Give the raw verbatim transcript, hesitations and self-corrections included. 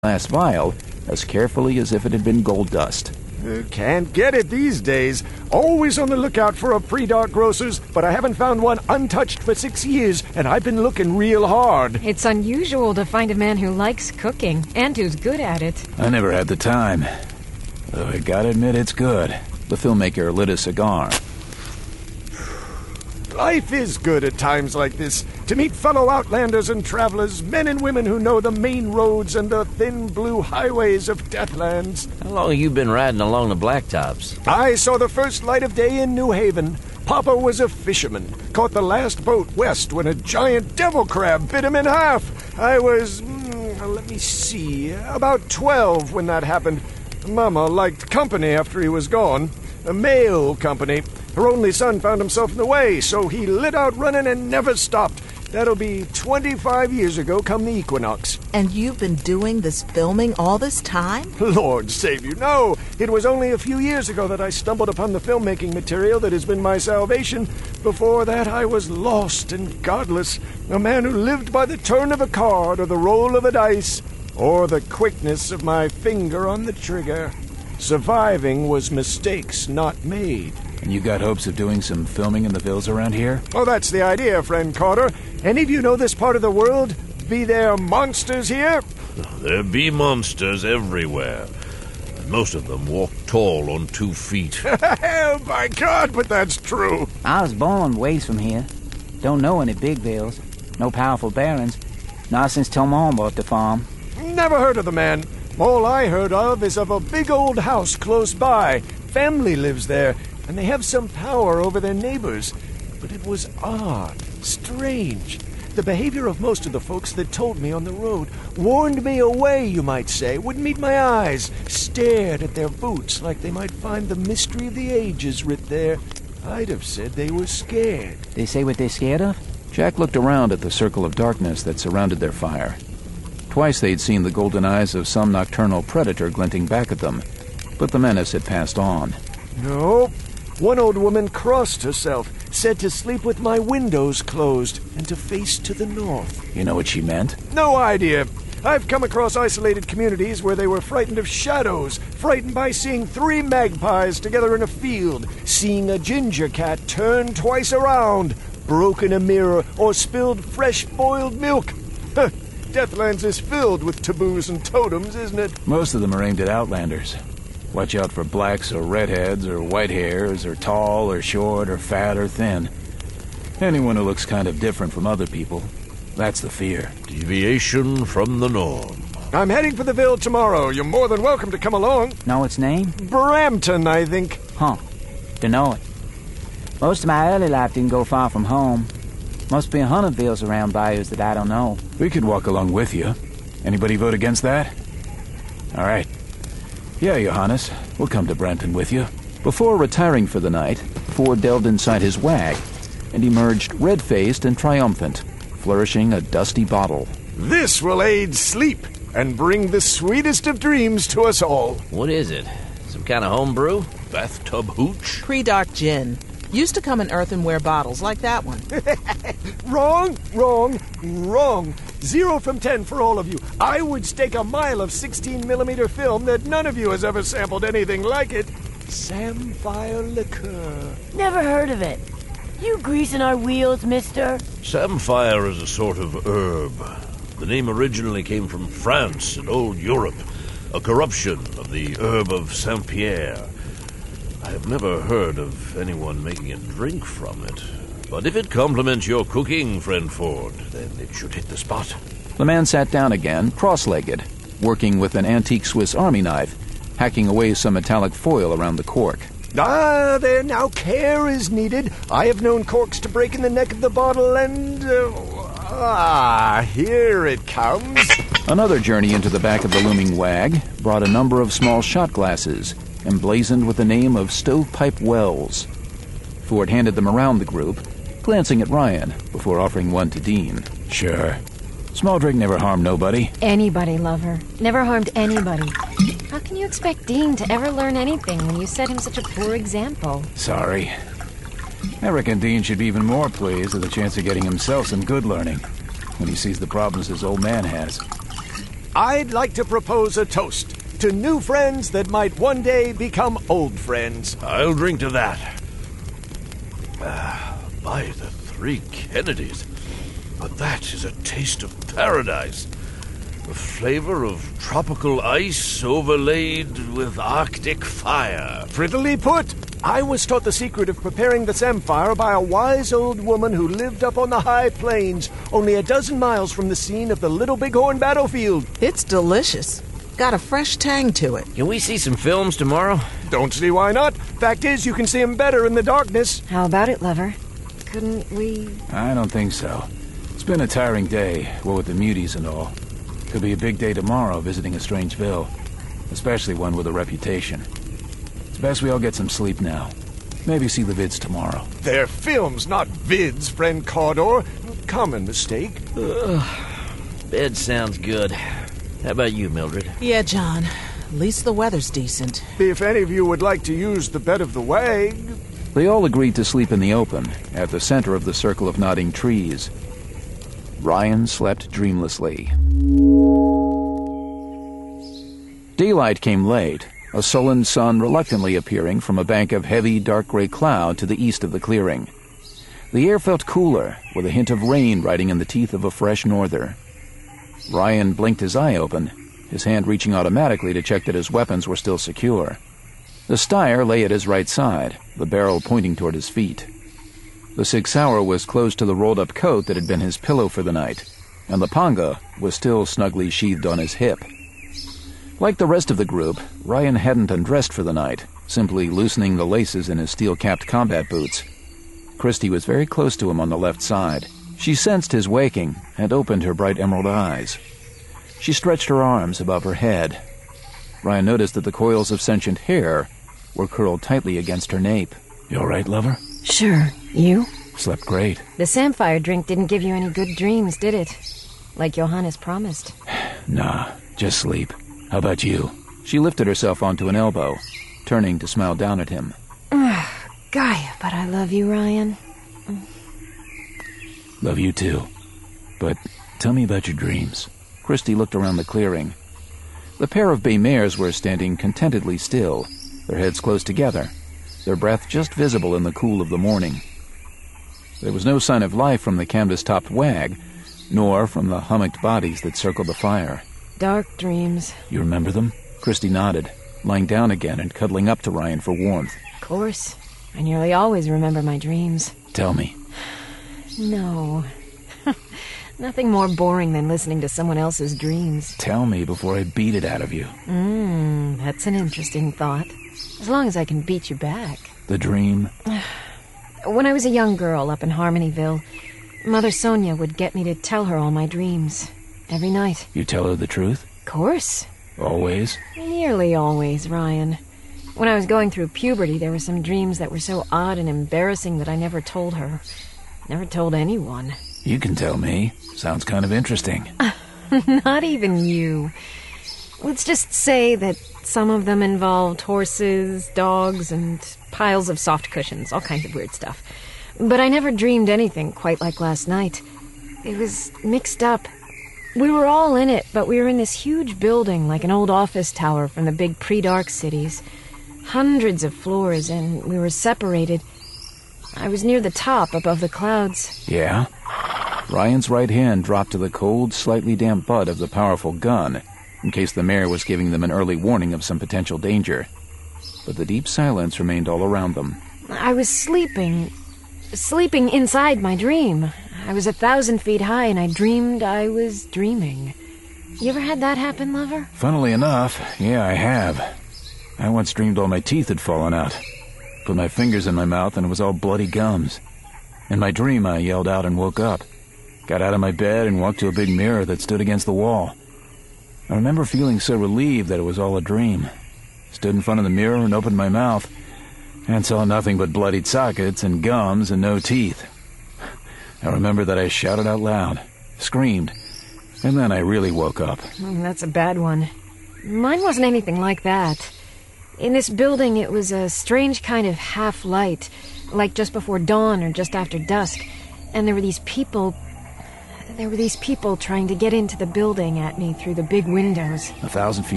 last vial as carefully as if it had been gold dust. Uh, can't get it these days. Always on the lookout for a pre-dark grocer's, but I haven't found one untouched for six years, and I've been looking real hard. It's unusual to find a man who likes cooking, and who's good at it. I never had the time. Though I gotta admit it's good. The filmmaker lit a cigar. Life is good at times like this, to meet fellow outlanders and travelers, men and women who know the main roads and the thin blue highways of Deathlands. How long have you been riding along the blacktops? I saw the first light of day in New Haven. Papa was a fisherman, caught the last boat west when a giant devil crab bit him in half. I was, mm, let me see, about twelve when that happened. Mama liked company after he was gone, a male company. Her only son found himself in the way, so he lit out running and never stopped. That'll be twenty-five years ago come the equinox. And you've been doing this filming all this time? Lord save you, no! It was only a few years ago that I stumbled upon the filmmaking material that has been my salvation. Before that, I was lost and godless, a man who lived by the turn of a card or the roll of a dice, or the quickness of my finger on the trigger. Surviving was mistakes not made. And you got hopes of doing some filming in the villas around here? Oh, that's the idea, friend Carter. Any of you know this part of the world? Be there monsters here? There be monsters everywhere. And most of them walk tall on two feet. Oh, by God, but that's true. I was born ways from here. Don't know any big villas. No powerful barons. Not since Tomon bought the farm. Never heard of the man. All I heard of is of a big old house close by. Family lives there, and they have some power over their neighbors. But it was odd, strange. The behavior of most of the folks that told me on the road warned me away, you might say, wouldn't meet my eyes, stared at their boots like they might find the mystery of the ages writ there. I'd have said they were scared. They say what they're scared of? Jack looked around at the circle of darkness that surrounded their fire. Twice they'd seen the golden eyes of some nocturnal predator glinting back at them, but the menace had passed on. No. One old woman crossed herself, said to sleep with my windows closed and to face to the north. You know what she meant? No idea. I've come across isolated communities where they were frightened of shadows, frightened by seeing three magpies together in a field, seeing a ginger cat turn twice around, broken a mirror, or spilled fresh boiled milk. Deathlands is filled with taboos and totems, isn't it? Most of them are aimed at outlanders. Watch out for blacks or redheads or white hairs or tall or short or fat or thin. Anyone who looks kind of different from other people. That's the fear. Deviation from the norm. I'm heading for the Ville tomorrow. You're more than welcome to come along. Know its name? Brampton, I think. Huh. Dunno it. Most of my early life didn't go far from home. Must be a hundred villas around bayous that I don't know. We could walk along with you. Anybody vote against that? All right. Yeah, Johannes, we'll come to Brampton with you. Before retiring for the night, Ford delved inside his wag and emerged red-faced and triumphant, flourishing a dusty bottle. This will aid sleep and bring the sweetest of dreams to us all. What is it? Some kind of home brew? Bathtub hooch? Pre-dark gin. Used to come in earthenware bottles like that one. Wrong, wrong, wrong. Zero from ten for all of you. I would stake a mile of sixteen millimeter film that none of you has ever sampled anything like it. Samphire liqueur. Never heard of it. You greasing our wheels, mister? Samphire is a sort of herb. The name originally came from France and old Europe, a corruption of the herb of Saint-Pierre. I have never heard of anyone making a drink from it. But if it complements your cooking, friend Ford, then it should hit the spot. The man sat down again, cross-legged, working with an antique Swiss army knife, hacking away some metallic foil around the cork. Ah, there now, care is needed. I have known corks to break in the neck of the bottle and... Uh, ah, here it comes. Another journey into the back of the looming wag brought a number of small shot glasses, emblazoned with the name of Stovepipe Wells. Ford handed them around the group, glancing at Ryan before offering one to Dean. Sure. Small drink never harmed nobody. Anybody, lover. Never harmed anybody. How can you expect Dean to ever learn anything when you set him such a poor example? Sorry. I reckon Dean should be even more pleased with the chance of getting himself some good learning when he sees the problems his old man has. I'd like to propose a toast to new friends that might one day become old friends. I'll drink to that. Ah, by the three Kennedys. But that is a taste of paradise. The flavor of tropical ice overlaid with Arctic fire. Prettily put. I was taught the secret of preparing the samphire by a wise old woman who lived up on the high plains, only a dozen miles from the scene of the Little Bighorn battlefield. It's delicious. Got a fresh tang to it. Can we see some films tomorrow? Don't see why not. Fact is, you can see them better in the darkness. How about it, lover? Couldn't we... I don't think so. It's been a tiring day, what with the muties and all. Could be a big day tomorrow visiting a strange ville, especially one with a reputation. It's best we all get some sleep now. Maybe see the vids tomorrow. They're films, not vids, friend Cawdor. Common mistake. Ugh. Bed sounds good. How about you, Mildred? Yeah, John. At least the weather's decent. If any of you would like to use the bed of the wag... They all agreed to sleep in the open, at the center of the circle of nodding trees. Ryan slept dreamlessly. Daylight came late, a sullen sun reluctantly appearing from a bank of heavy, dark gray cloud to the east of the clearing. The air felt cooler, with a hint of rain riding in the teeth of a fresh norther. Ryan blinked his eye open, his hand reaching automatically to check that his weapons were still secure. The Steyr lay at his right side, the barrel pointing toward his feet. The Sig Sauer was close to the rolled-up coat that had been his pillow for the night, and the Panga was still snugly sheathed on his hip. Like the rest of the group, Ryan hadn't undressed for the night, simply loosening the laces in his steel-capped combat boots. Christy was very close to him on the left side. She sensed his waking and opened her bright emerald eyes. She stretched her arms above her head. Ryan noticed that the coils of sentient hair were curled tightly against her nape. You all right, lover? Sure. You? Slept great. The samphire drink didn't give you any good dreams, did it? Like Johannes promised. Nah, just sleep. How about you? She lifted herself onto an elbow, turning to smile down at him. Gaia, but I love you, Ryan. Love you too. But tell me about your dreams. Christy looked around the clearing. The pair of bay mares were standing contentedly still, their heads close together, their breath just visible in the cool of the morning. There was no sign of life from the canvas-topped wag, nor from the hummocked bodies that circled the fire. Dark dreams. You remember them? Christy nodded, lying down again and cuddling up to Ryan for warmth. Of course. I nearly always remember my dreams. Tell me. No. Nothing more boring than listening to someone else's dreams. Tell me before I beat it out of you. Mmm, that's an interesting thought. As long as I can beat you back. The dream? When I was a young girl up in Harmonyville, Mother Sonia would get me to tell her all my dreams. Every night. You tell her the truth? Of course. Always? Nearly always, Ryan. When I was going through puberty, there were some dreams that were so odd and embarrassing that I never told her. Never told anyone. You can tell me. Sounds kind of interesting. Not even you. Let's just say that some of them involved horses, dogs, and piles of soft cushions, all kinds of weird stuff. But I never dreamed anything quite like last night. It was mixed up. We were all in it, but we were in this huge building like an old office tower from the big pre-dark cities. Hundreds of floors, and we were separated. I was near the top, above the clouds. Yeah? Ryan's right hand dropped to the cold, slightly damp butt of the powerful gun, in case the mare was giving them an early warning of some potential danger. But the deep silence remained all around them. I was sleeping. Sleeping inside my dream. I was a thousand feet high, and I dreamed I was dreaming. You ever had that happen, lover? Funnily enough, yeah, I have. I once dreamed all my teeth had fallen out. Put my fingers in my mouth, and it was all bloody gums. In my dream, I yelled out and woke up. Got out of my bed and walked to a big mirror that stood against the wall. I remember feeling so relieved that it was all a dream. Stood in front of the mirror and opened my mouth, and saw nothing but bloodied sockets and gums and no teeth. I remember that I shouted out loud, screamed, and then I really woke up. Mm, that's a bad one. Mine wasn't anything like that. In this building, it was a strange kind of half-light, like just before dawn or just after dusk. And there were these people... There were these people trying to get into the building at me through the big windows. A thousand feet